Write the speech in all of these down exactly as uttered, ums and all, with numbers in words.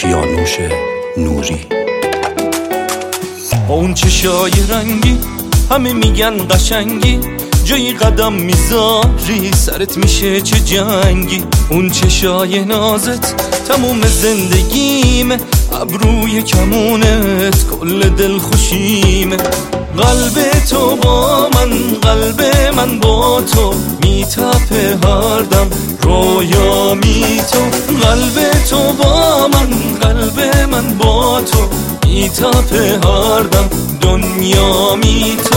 کیانوش نوری. با اون چشای رنگی همه میگن قشنگی، جایی قدم میذاری سرت میشه چه جنگی. اون چشای نازت تموم زندگیمه، ابروی کمونت کل دل خوشیمه. قلب تو با من، قلب من با تو میتپه هر دم رویامی تو. قلب تو با من، قلب من با تو میتپه هر دم دنیامی تو.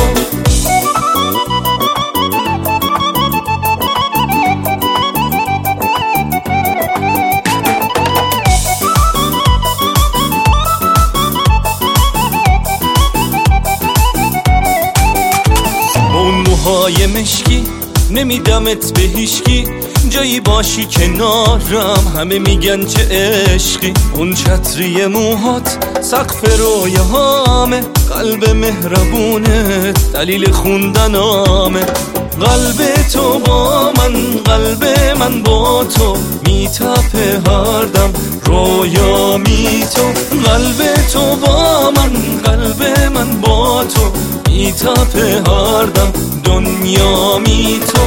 موهای مشکی نمیدمت به هیشکی، جایی باشی کنارم همه میگن چه عشقی. اون چتری موهات سقف رویاهامه، قلب مهربونت دلیل خوندنامه. قلب تو با من، قلب من با تو میتپه هر دم رویامی تو. قلب تو با من، قلب من با تو میتپه هر دم دنیامی تو.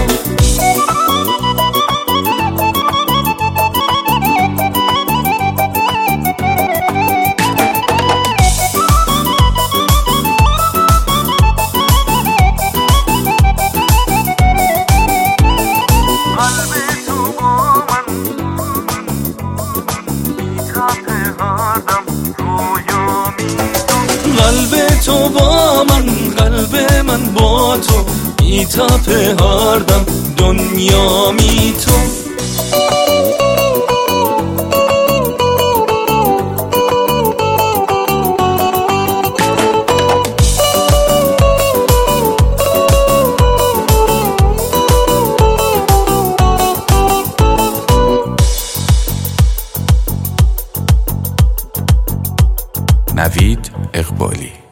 قلب تو با من، قلب من با تو میتپه هر دم دنیامی تو. نوید اقبالی.